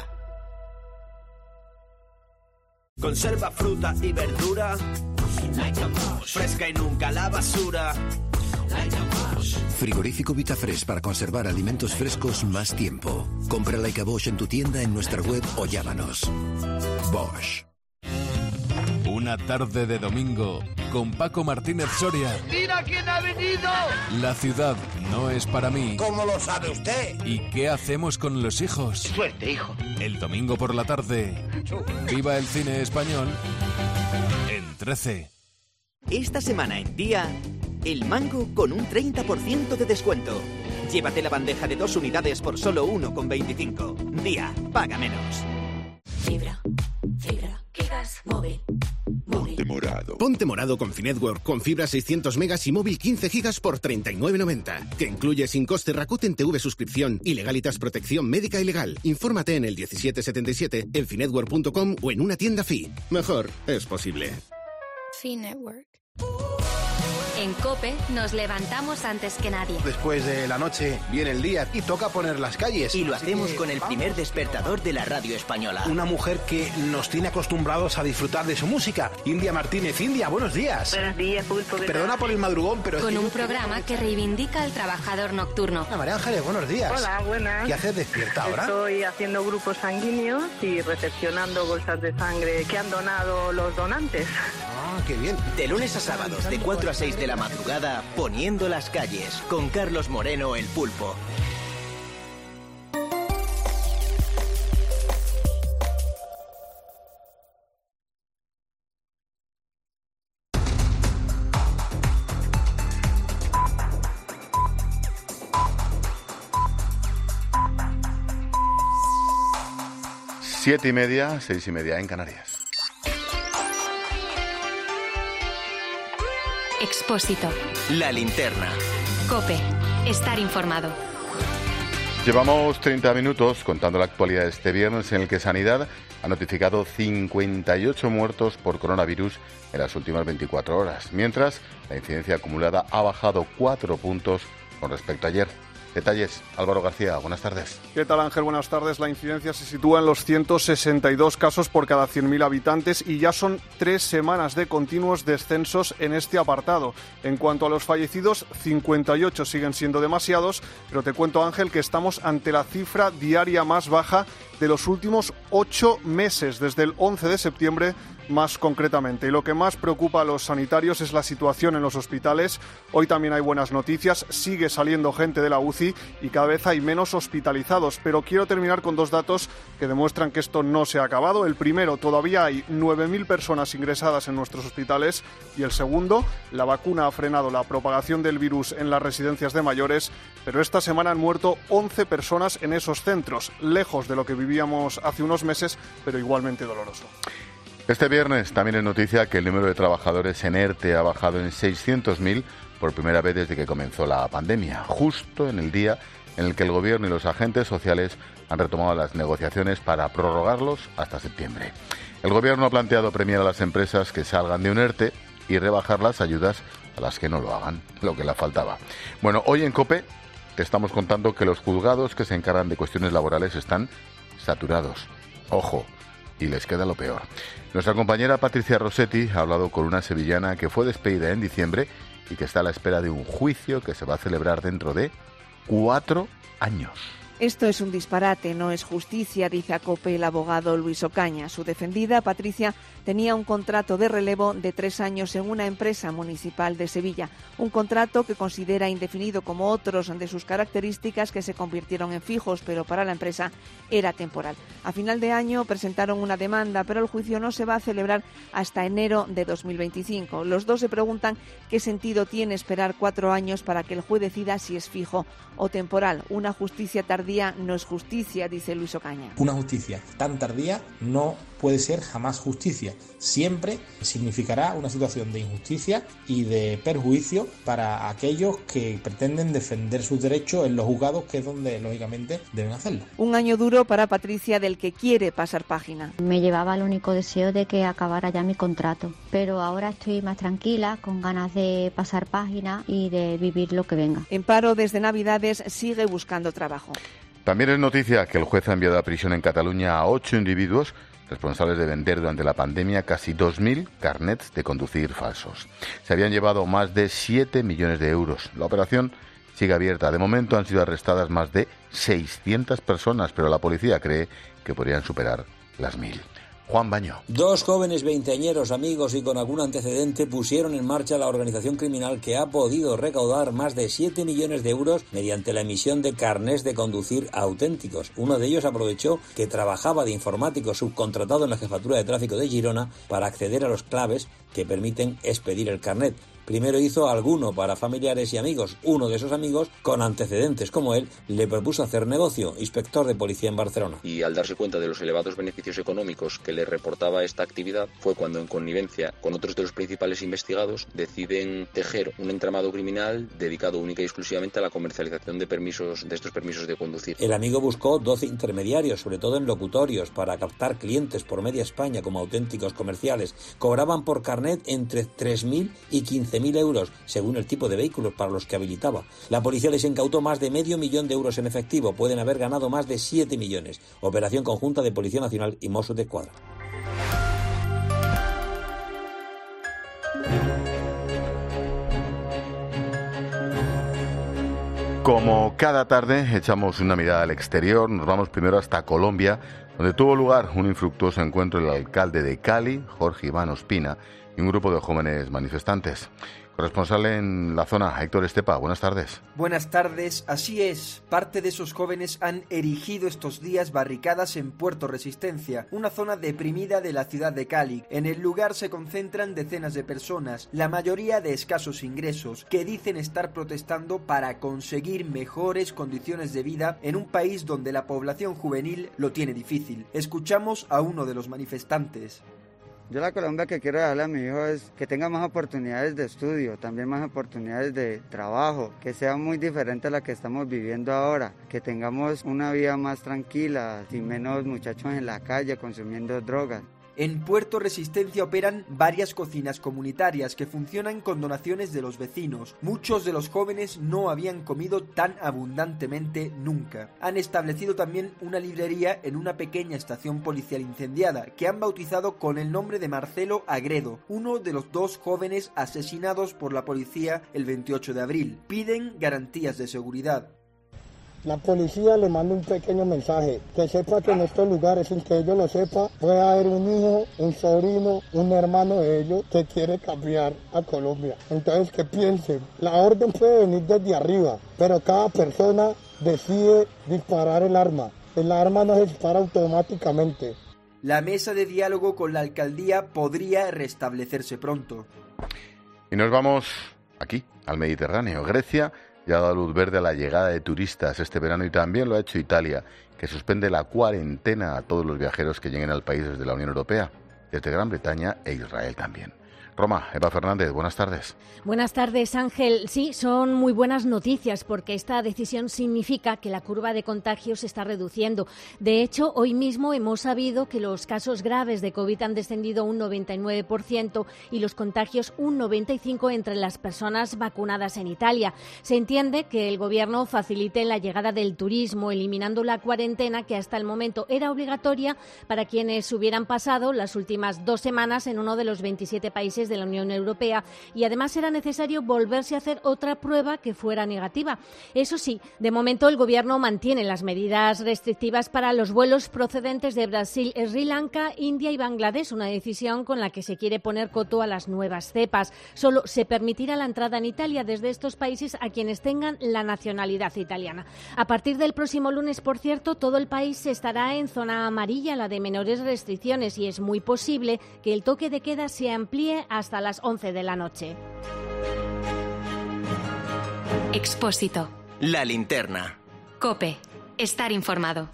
S10: Conserva fruta y verdura, fresca y nunca la basura.
S11: Frigorífico Vitafresh para conservar alimentos frescos más tiempo. Compra Like a Bosch en tu tienda, en nuestra web o llámanos. Bosch.
S8: Una tarde de domingo con Paco Martínez Soria.
S5: ¡Mira quién ha venido!
S8: La ciudad no es para mí.
S5: ¿Cómo lo sabe usted?
S8: ¿Y qué hacemos con los hijos?
S5: Suerte, hijo.
S8: El domingo por la tarde. Viva el cine español en 13.
S12: Esta semana en Día, el mango con un 30% de descuento. Llévate la bandeja de 2 unidades por solo 1,25. Día, paga menos.
S13: Fibra, gigas, móvil.
S14: Ponte morado. Ponte morado con Finetwork, con fibra 600 megas y móvil 15 gigas por 39,90. Que incluye sin coste Rakuten TV suscripción y Legalitas protección médica y legal. Infórmate en el 1777, en finetwork.com o en una tienda Fi. Mejor es posible.
S13: Finetwork.
S3: En COPE nos levantamos antes que nadie.
S15: Después de la noche viene el día y toca poner las calles.
S2: Y lo hacemos con el primer despertador de la radio española.
S15: Una mujer que nos tiene acostumbrados a disfrutar de su música. India Martínez. India, buenos días.
S16: Buenos días, Pulpo.
S15: Perdona por el madrugón, pero...
S3: Con un programa que reivindica al trabajador nocturno.
S15: María Ángeles, buenos días.
S16: Hola, buenas.
S15: ¿Qué haces despierta ahora?
S16: Estoy haciendo grupos sanguíneos y recepcionando bolsas de sangre que han donado los donantes.
S15: Ah, qué bien.
S2: De lunes a sábados, de 4 a 6 de la madrugada, Poniendo las calles, con Carlos Moreno, el Pulpo.
S1: Siete y media, 6:30 en Canarias.
S3: Expósito.
S2: La Linterna.
S3: COPE. Estar informado.
S1: Llevamos 30 minutos contando la actualidad de este viernes, en el que Sanidad ha notificado 58 muertos por coronavirus en las últimas 24 horas, mientras la incidencia acumulada ha bajado 4 puntos con respecto a ayer. Detalles, Álvaro García, buenas tardes.
S17: ¿Qué tal, Ángel? Buenas tardes. La incidencia se sitúa en los 162 casos por cada 100.000 habitantes y ya son 3 semanas de continuos descensos en este apartado. En cuanto a los fallecidos, 58 siguen siendo demasiados, pero te cuento, Ángel, que estamos ante la cifra diaria más baja de los últimos 8 meses, desde el 11 de septiembre más concretamente. Y lo que más preocupa a los sanitarios es la situación en los hospitales. Hoy también hay buenas noticias, sigue saliendo gente de la UCI y cada vez hay menos hospitalizados. Pero quiero terminar con 2 datos que demuestran que esto no se ha acabado. El primero, todavía hay 9.000 personas ingresadas en nuestros hospitales. Y el segundo, la vacuna ha frenado la propagación del virus en las residencias de mayores, pero esta semana han muerto 11 personas en esos centros, lejos de lo que vivíamos hace unos meses, pero igualmente doloroso.
S1: Este viernes también es noticia que el número de trabajadores en ERTE ha bajado en 600.000 por primera vez desde que comenzó la pandemia, justo en el día en el que el Gobierno y los agentes sociales han retomado las negociaciones para prorrogarlos hasta septiembre. El Gobierno ha planteado premiar a las empresas que salgan de un ERTE y rebajar las ayudas a las que no lo hagan, lo que le faltaba. Bueno, hoy en COPE te estamos contando que los juzgados que se encargan de cuestiones laborales están saturados. Ojo, y les queda lo peor. Nuestra compañera Patricia Rossetti ha hablado con una sevillana que fue despedida en diciembre y que está a la espera de un juicio que se va a celebrar dentro de 4 años.
S18: Esto es un disparate, no es justicia, dice a COPE el abogado Luis Ocaña. Su defendida, Patricia, tenía un contrato de relevo de 3 años en una empresa municipal de Sevilla. Un contrato que considera indefinido como otros de sus características que se convirtieron en fijos, pero para la empresa era temporal. A final de año presentaron una demanda, pero el juicio no se va a celebrar hasta enero de 2025. Los dos se preguntan qué sentido tiene esperar 4 años para que el juez decida si es fijo o temporal. Una justicia tardía no es justicia, dice Luis Ocaña.
S19: Una justicia tan tardía no puede ser jamás justicia. Siempre significará una situación de injusticia y de perjuicio para aquellos que pretenden defender sus derechos en los juzgados, que es donde lógicamente deben hacerlo.
S18: Un año duro para Patricia, del que quiere pasar página.
S6: Me llevaba el único deseo de que acabara ya mi contrato, pero ahora estoy más tranquila, con ganas de pasar página y de vivir lo que venga.
S18: En paro desde Navidades, sigue buscando trabajo.
S1: También es noticia que el juez ha enviado a prisión en Cataluña a 8 individuos responsables de vender durante la pandemia casi 2.000 carnets de conducir falsos. Se habían llevado más de 7 millones de euros. La operación sigue abierta. De momento han sido arrestadas más de 600 personas, pero la policía cree que podrían superar las 1.000. Juan Baño.
S20: 2 jóvenes veinteañeros, amigos y con algún antecedente, pusieron en marcha la organización criminal que ha podido recaudar más de 7 millones de euros mediante la emisión de carnés de conducir auténticos. Uno de ellos aprovechó que trabajaba de informático subcontratado en la Jefatura de Tráfico de Girona para acceder a los claves que permiten expedir el carnet. Primero hizo alguno para familiares y amigos. Uno de esos amigos, con antecedentes como él, le propuso hacer negocio, inspector de policía en Barcelona.
S21: Y al darse cuenta de los elevados beneficios económicos que le reportaba esta actividad, fue cuando, en connivencia con otros de los principales investigados, deciden tejer un entramado criminal dedicado única y exclusivamente a la comercialización de estos permisos de conducir.
S20: El amigo buscó 12 intermediarios, sobre todo en locutorios, para captar clientes por media España como auténticos comerciales. Cobraban por carnet entre 3.000 y 15.000 euros, según el tipo de vehículos para los que habilitaba. La policía les incautó más de medio millón de euros en efectivo. Pueden haber ganado más de 7 millones. Operación conjunta de Policía Nacional y Mossos d'Esquadra.
S1: Como cada tarde echamos una mirada al exterior, nos vamos primero hasta Colombia, donde tuvo lugar un infructuoso encuentro del alcalde de Cali, Jorge Iván Ospina, y un grupo de jóvenes manifestantes. Corresponsal en la zona, Héctor Estepa, buenas tardes.
S22: Buenas tardes, así es. Parte de esos jóvenes han erigido estos días barricadas en Puerto Resistencia, una zona deprimida de la ciudad de Cali. En el lugar se concentran decenas de personas, la mayoría de escasos ingresos, que dicen estar protestando para conseguir mejores condiciones de vida en un país donde la población juvenil lo tiene difícil. Escuchamos a uno de los manifestantes.
S23: Yo la Colombia que quiero dejarle a mi hijo es que tenga más oportunidades de estudio, también más oportunidades de trabajo, que sea muy diferente a la que estamos viviendo ahora, que tengamos una vida más tranquila, sin menos muchachos en la calle consumiendo drogas.
S22: En Puerto Resistencia operan varias cocinas comunitarias que funcionan con donaciones de los vecinos. Muchos de los jóvenes no habían comido tan abundantemente nunca. Han establecido también una librería en una pequeña estación policial incendiada, que han bautizado con el nombre de Marcelo Agredo, uno de los 2 jóvenes asesinados por la policía el 28 de abril. Piden garantías de seguridad.
S4: La policía le manda un pequeño mensaje, que sepa que en estos lugares, sin que ellos lo sepan, puede haber un hijo, un sobrino, un hermano de ellos que quiere cambiar a Colombia. Entonces, que piensen, la orden puede venir desde arriba, pero cada persona decide disparar el arma. El arma no se dispara automáticamente.
S22: La mesa de diálogo con la alcaldía podría restablecerse pronto.
S1: Y nos vamos aquí, al Mediterráneo. Grecia ya ha dado luz verde a la llegada de turistas este verano y también lo ha hecho Italia, que suspende la cuarentena a todos los viajeros que lleguen al país desde la Unión Europea, desde Gran Bretaña e Israel también. Roma, Eva Fernández, buenas tardes.
S7: Buenas tardes, Ángel. Sí, son muy buenas noticias porque esta decisión significa que la curva de contagios se está reduciendo. De hecho, hoy mismo hemos sabido que los casos graves de COVID han descendido un 99% y los contagios un 95% entre las personas vacunadas en Italia. Se entiende que el Gobierno facilite la llegada del turismo, eliminando la cuarentena que hasta el momento era obligatoria para quienes hubieran pasado las últimas 2 semanas en uno de los 27 países de la Unión Europea y además era necesario volverse a hacer otra prueba que fuera negativa. Eso sí, de momento el Gobierno mantiene las medidas restrictivas para los vuelos procedentes de Brasil, Sri Lanka, India y Bangladesh, una decisión con la que se quiere poner coto a las nuevas cepas. Solo se permitirá la entrada en Italia desde estos países a quienes tengan la nacionalidad italiana. A partir del próximo lunes, por cierto, todo el país estará en zona amarilla, la de menores restricciones, y es muy posible que el toque de queda se amplíe hasta las 11 de la noche.
S3: Expósito.
S2: La linterna.
S3: COPE. Estar informado.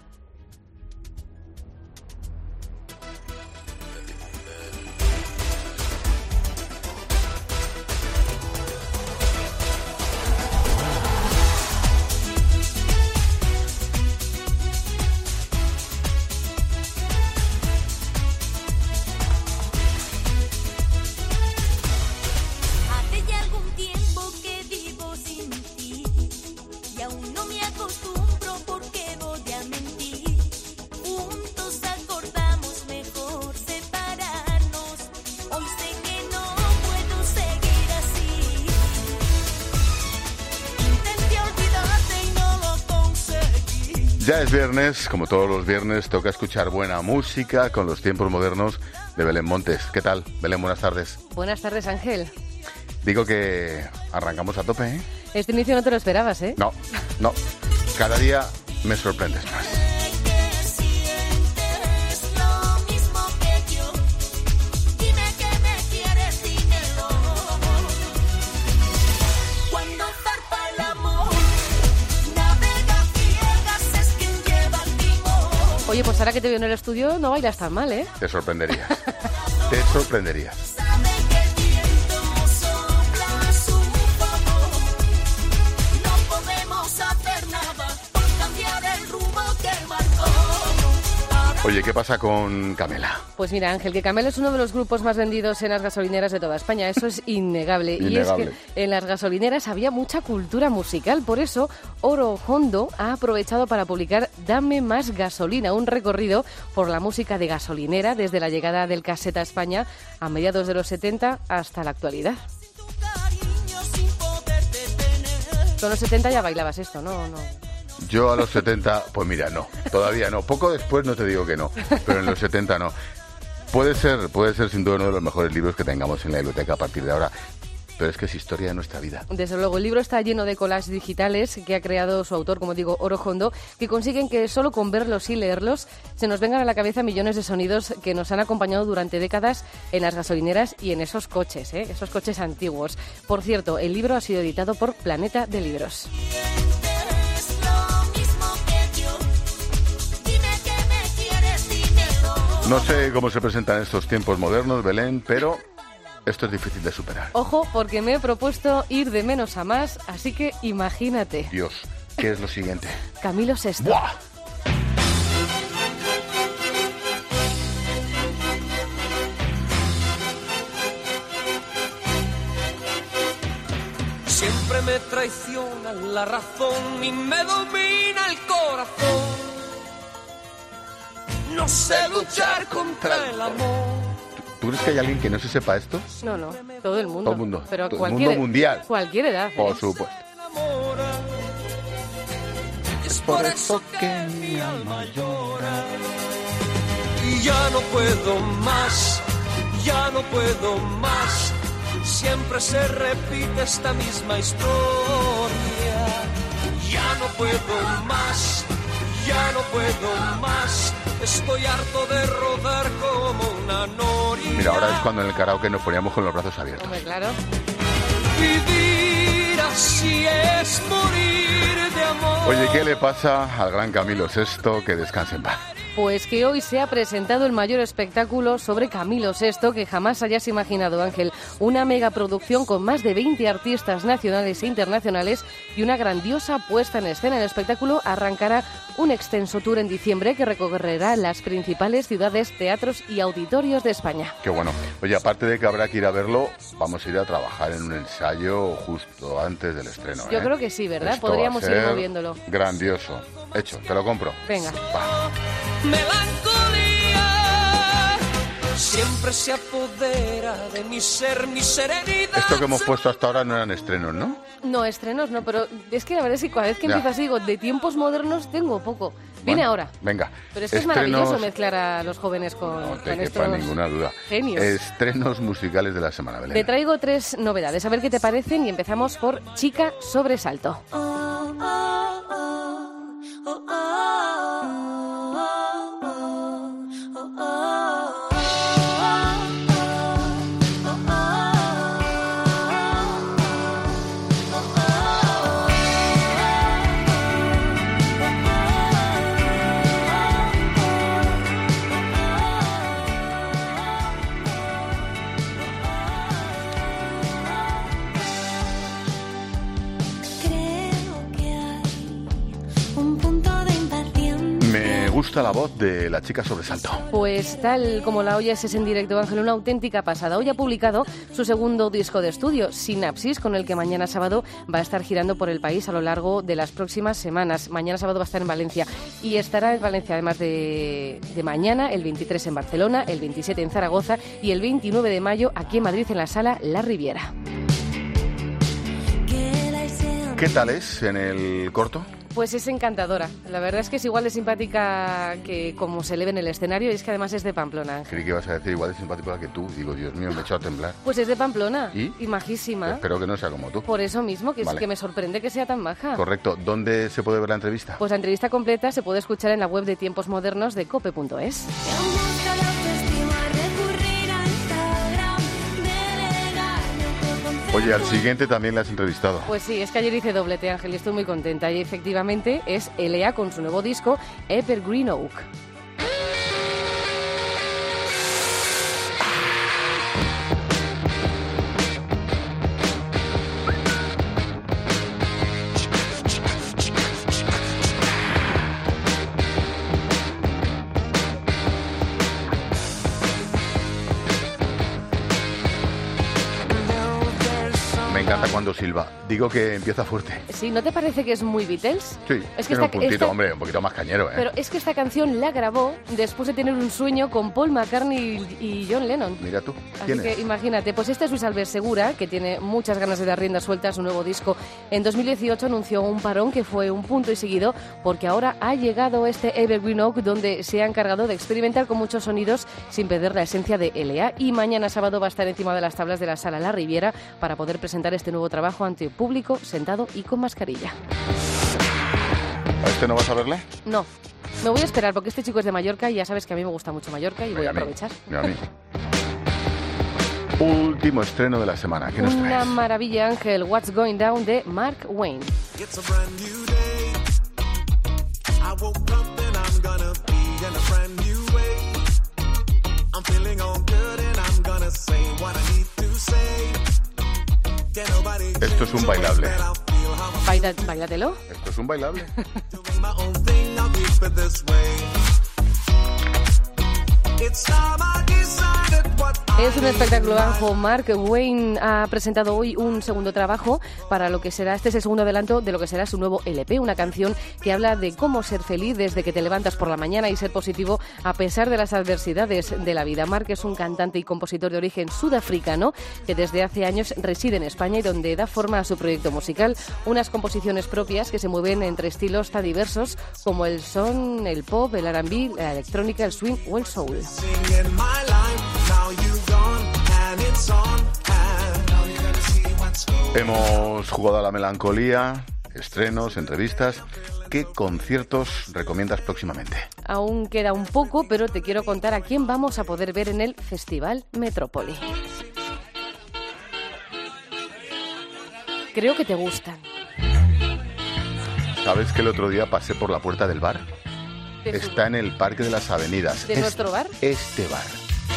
S1: Ya es viernes, como todos los viernes, toca escuchar buena música con los tiempos modernos de Belén Montes. ¿Qué tal? Belén, buenas tardes.
S9: Buenas tardes, Ángel.
S1: Digo que arrancamos a tope, ¿eh?
S9: Este inicio no te lo esperabas, ¿eh?
S1: No. Cada día me sorprendes más.
S9: Oye, pues ahora que te veo en el estudio no bailas tan mal, ¿eh?
S1: Te sorprenderías. Te sorprenderías. Oye, ¿qué pasa con Camela?
S9: Pues mira, Ángel, que Camela es uno de los grupos más vendidos en las gasolineras de toda España. Eso es innegable. Y es que en las gasolineras había mucha cultura musical. Por eso, Oro Hondo ha aprovechado para publicar Dame Más Gasolina, un recorrido por la música de gasolinera desde la llegada del casete a España a mediados de los 70 hasta la actualidad. Con los 70 ya bailabas esto, ¿no?
S1: Yo a los 70, pues mira, no, todavía no. Poco después no te digo que no, pero en los 70 no. Puede ser sin duda uno de los mejores libros que tengamos en la biblioteca a partir de ahora. Pero es que es historia de nuestra vida.
S9: Desde luego, el libro está lleno de collages digitales que ha creado su autor, como digo, Oro Hondo, que consiguen que solo con verlos y leerlos se nos vengan a la cabeza millones de sonidos que nos han acompañado durante décadas en las gasolineras y en esos coches, esos coches antiguos. Por cierto, el libro ha sido editado por Planeta de Libros.
S1: No sé cómo se presentan estos tiempos modernos, Belén, pero esto es difícil de superar.
S9: Ojo, porque me he propuesto ir de menos a más, así que imagínate.
S1: Dios, ¿qué es lo siguiente?
S9: Camilo VI.
S1: ¡Buah!
S24: Siempre me traiciona la razón y me domina el corazón. No sé luchar contra el amor.
S1: ¿Tú crees que hay alguien que no se sepa esto?
S9: No, todo el mundo.
S1: Todo el mundo.
S9: Pero
S1: todo el mundo mundial.
S9: Cualquier edad.
S1: Por supuesto. por eso que mi alma llora.
S24: Y ya no puedo más, ya no puedo más. Siempre se repite esta misma historia. Ya no puedo más, ya no puedo más. Estoy harto de rodar como una noria.
S1: Mira, ahora es cuando en el karaoke nos poníamos con los brazos abiertos.
S9: Hombre, claro.
S24: Vivir así es morir de amor.
S1: Oye, ¿qué le pasa al gran Camilo VI? Que descanse en paz.
S9: Pues que hoy se ha presentado el mayor espectáculo sobre Camilo VI que jamás hayas imaginado, Ángel. Una megaproducción con más de 20 artistas nacionales e internacionales y una grandiosa puesta en escena. El espectáculo arrancará un extenso tour en diciembre que recorrerá las principales ciudades, teatros y auditorios de España.
S1: Qué bueno. Oye, aparte de que habrá que ir a verlo, vamos a ir a trabajar en un ensayo justo antes del estreno.
S9: Yo creo que sí, ¿verdad?
S1: Esto
S9: podríamos
S1: va a ser
S9: ir moviéndolo.
S1: Grandioso. Hecho, te lo compro.
S9: Venga.
S1: Va.
S24: Melancolía siempre se apodera de mi ser, mi serenidad.
S1: Esto que hemos puesto hasta ahora no eran estrenos, ¿no?
S9: No, estrenos no, pero es que la verdad es que cada vez que
S1: Ya.
S9: empiezo así digo, de tiempos modernos tengo poco. Viene
S1: Bueno,
S9: ahora.
S1: Venga.
S9: Pero es que es maravilloso mezclar a los jóvenes con,
S1: No te
S9: con
S1: quepa
S9: estos
S1: ninguna duda.
S9: genios.
S1: Estrenos musicales de la semana, Belén.
S9: Te traigo 3 novedades, a ver qué te parecen y empezamos por Chica Sobresalto.
S1: Me gusta la voz de la Chica Sobresalto.
S9: Pues tal como la oyes es en directo, Ángel, una auténtica pasada. Hoy ha publicado su segundo disco de estudio, Sinapsis, con el que mañana sábado va a estar girando por el país a lo largo de las próximas semanas. Mañana sábado va a estar en Valencia y estará en Valencia además de mañana, el 23 en Barcelona, el 27 en Zaragoza y el 29 de mayo aquí en Madrid en la Sala La Riviera.
S1: ¿Qué tal es en el corto?
S9: Pues es encantadora. La verdad es que es igual de simpática que como se le ve en el escenario y es que además es de Pamplona.
S1: Creí que ibas a decir igual de simpática que tú. Digo, Dios mío, me he echado a temblar.
S9: Pues es de Pamplona.
S1: ¿Y?
S9: Majísima.
S1: Espero que no sea como tú.
S9: Por eso mismo, que,
S1: Vale.
S9: es que me sorprende que sea tan maja.
S1: Correcto. ¿Dónde se puede ver la entrevista?
S9: Pues la entrevista completa se puede escuchar en la web de Tiempos Modernos de cope.es.
S1: Oye, al siguiente también la has entrevistado.
S9: Pues sí, es que ayer hice doblete, Ángel, y estoy muy contenta. Y efectivamente es L.A. con su nuevo disco, Evergreen Oak.
S1: Me encanta cuando silba. Digo que empieza fuerte.
S9: Sí, ¿no te parece que es muy Beatles?
S1: Sí,
S9: Es que
S1: tiene un
S9: esta-
S1: puntito,
S9: esta-
S1: hombre, un poquito más cañero, ¿eh?
S9: Pero es que esta canción la grabó después de tener un sueño con Paul McCartney y John Lennon.
S1: Mira tú,
S9: Así
S1: ¿quién
S9: que
S1: es?
S9: imagínate, pues este es Luis Albert Segura, que tiene muchas ganas de dar rienda suelta a su nuevo disco. En 2018 anunció un parón que fue un punto y seguido, porque ahora ha llegado este Evergreen Oak, donde se ha encargado de experimentar con muchos sonidos sin perder la esencia de L.A. Y mañana sábado va a estar encima de las tablas de la Sala La Riviera para poder presentar este nuevo trabajo ante público, sentado y con mascarilla.
S1: ¿A este no vas a verle?
S9: No, me voy a esperar porque este chico es de Mallorca y ya sabes que a mí me gusta mucho Mallorca y voy a
S1: mí.
S9: aprovechar.
S1: Ni a mí. Último estreno de la semana. ¿Qué nos
S9: Una
S1: traes?
S9: maravilla, Ángel, What's Going Down de Mark Wayne.
S5: It's a brand new day. I woke up and I'm gonna be in a brand new way. I'm feeling all good and I'm gonna say what I need to say. Can nobody
S1: Esto es un bailable.
S9: Báilatelo.
S1: Esto es un bailable.
S5: doing my own thing? I'll keep it this way. It's time I decided what I
S9: Es un espectáculo bajo. Mark Wayne ha presentado hoy un segundo trabajo para lo que será, este es el segundo adelanto de lo que será su nuevo LP, una canción que habla de cómo ser feliz desde que te levantas por la mañana y ser positivo a pesar de las adversidades de la vida. Mark es un cantante y compositor de origen sudafricano que desde hace años reside en España y donde da forma a su proyecto musical, unas composiciones propias que se mueven entre estilos tan diversos como el son, el pop, el R&B, la electrónica, el swing o el soul.
S1: Hemos jugado a la melancolía, estrenos, entrevistas. ¿Qué conciertos recomiendas próximamente?
S9: Aún queda un poco, pero te quiero contar a quién vamos a poder ver en el Festival Metrópoli. Creo que te gustan.
S1: ¿Sabes que el otro día pasé por la puerta del bar? Está en el Parque de las Avenidas.
S9: ¿De nuestro bar?
S1: Este bar.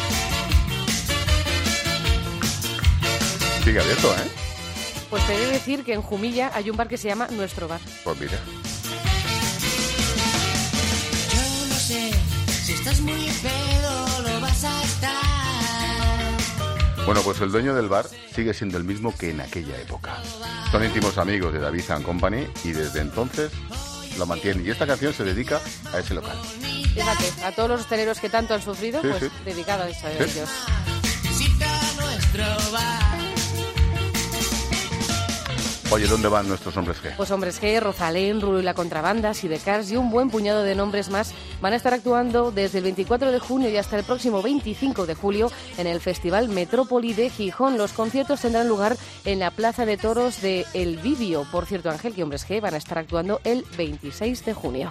S1: Sigue abierto, ¿eh?
S9: Pues te he de decir que en Jumilla hay un bar que se llama Nuestro Bar.
S1: Pues mira.
S5: Yo no sé si estás muy pedo, lo vas a estar.
S1: Bueno, pues el dueño del bar sigue siendo el mismo que en aquella época. Son íntimos amigos de David & Company y desde entonces lo mantienen. Y esta canción se dedica a ese local.
S9: Fíjate, a todos los hosteleros que tanto han sufrido,
S1: sí,
S9: pues
S1: sí.
S9: dedicado a ellos.
S5: Visita nuestro bar.
S1: Oye, ¿dónde van nuestros hombres G?
S9: Pues hombres G, Rosalén, Rulo y la Contrabanda, Sidecars y un buen puñado de nombres más van a estar actuando desde el 24 de junio y hasta el próximo 25 de julio en el Festival Metrópoli de Gijón. Los conciertos tendrán lugar en la Plaza de Toros de El Vidio. Por cierto, Ángel, que hombres G van a estar actuando el 26 de junio.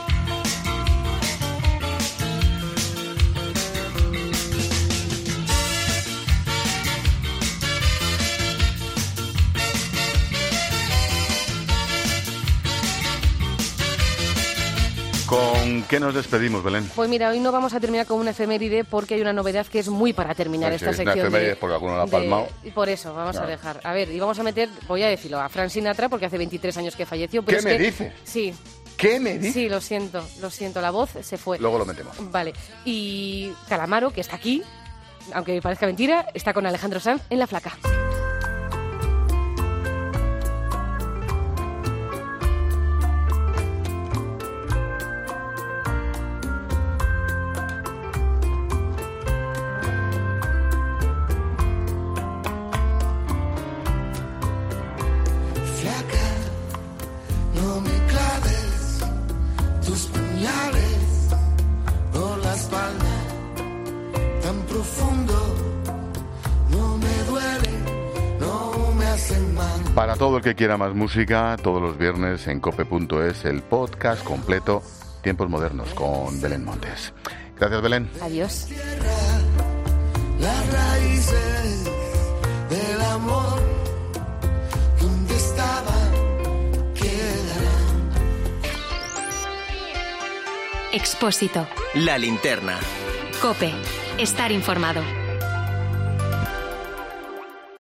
S1: ¿Con qué nos despedimos, Belén?
S9: Pues mira, hoy no vamos a terminar con una efeméride porque hay una novedad que es muy para terminar esta sección.
S1: Una efeméride porque alguno la ha palmado.
S9: Y por eso vamos a dejar. A ver, y vamos a meter, voy a decirlo, a Frank Sinatra porque hace 23 años que falleció. Pero
S1: ¿Qué me dices?
S9: Sí.
S1: ¿Qué me dices?
S9: Sí, lo siento, la voz se fue.
S1: Luego lo metemos.
S9: Vale. Y Calamaro, que está aquí, aunque parezca mentira, está con Alejandro Sanz en La Flaca.
S5: No me claves tus puñales por la espalda tan profundo, no me duele, no me hacen mal.
S1: Para todo el que quiera más música, todos los viernes en cope.es el podcast completo Tiempos Modernos con Belén Montes. Gracias, Belén.
S9: Adiós.
S5: Las raíces del amor, ¿dónde estaban?
S3: Expósito.
S2: La linterna.
S3: COPE. Estar informado.